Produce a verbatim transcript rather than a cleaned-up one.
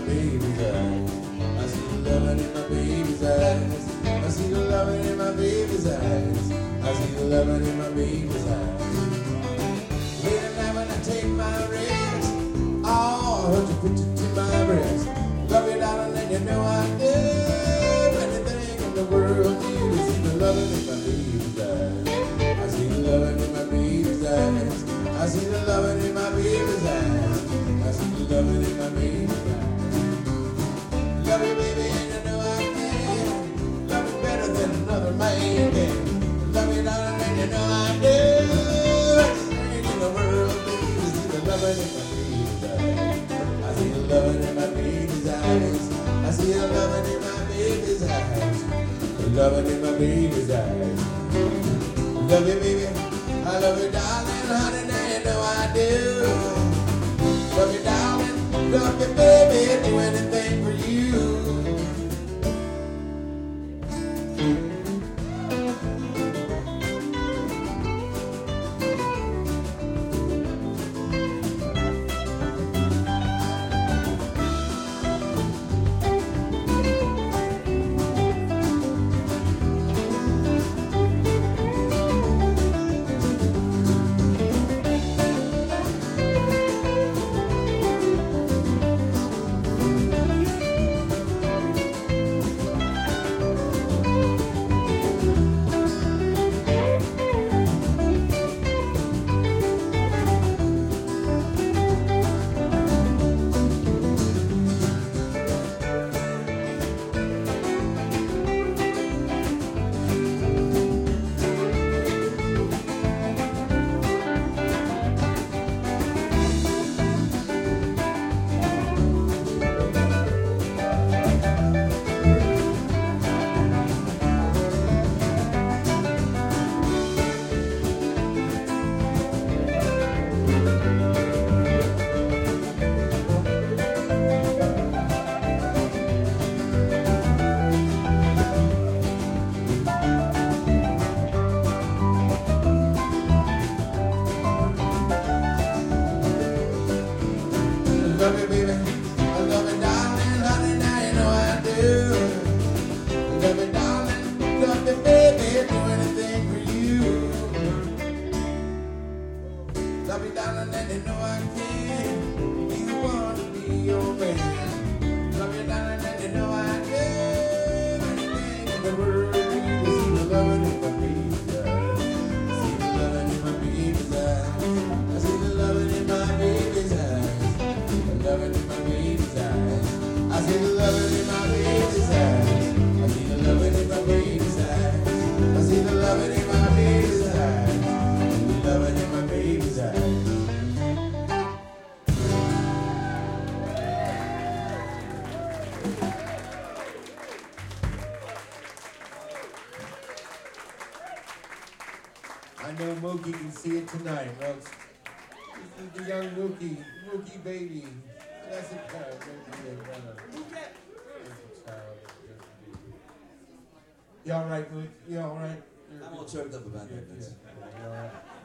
baby's eyes. I see the loving in my baby's eyes. I see the loving in my baby's eyes. I see the loving in my baby's eyes. Late at night when I take my rest, oh, I heard you put it to my breast. Love you, darling, and you know I do anything in the world to you. I see the loving in my baby's eyes. I see the loving in my baby's eyes. I see the loving in my baby's eyes. I see the loving in my baby's eyes. Love you, baby, and you know I can. Love you better than another man can. Love you, darling, and you know I do. Everything in the world, baby, I see the loving in my baby's eyes. I see the loving in my baby's eyes. I see the loving in my baby's eyes. The loving in my baby's eyes. Love you, baby. I love you, darling, honey, now you know I do. Love you, darling, love you, baby, do anything for you. Love you, baby. I love you, darling, honey, now you know I do. Love you, darling, love you, baby, do anything for you. Love you, darling, and you know I can. Be the one to be your man. Love you, darling, and you know I do. Anything in the world, you see the loving in my baby's eyes. I see the loving in my baby's eyes. I see the loving in my baby's eyes. Loving in my baby's eyes. I see the loving in my baby's eyes. I see the loving in my baby's eyes. I see the loving in my baby's eyes. I see the loving in my baby's eyes. I know Mookie can see it tonight, folks. This is the young Mookie, Mookie baby. That's a child. You all right, Mookie? You all right? I'm all choked up about that. Yeah, yeah. You all right?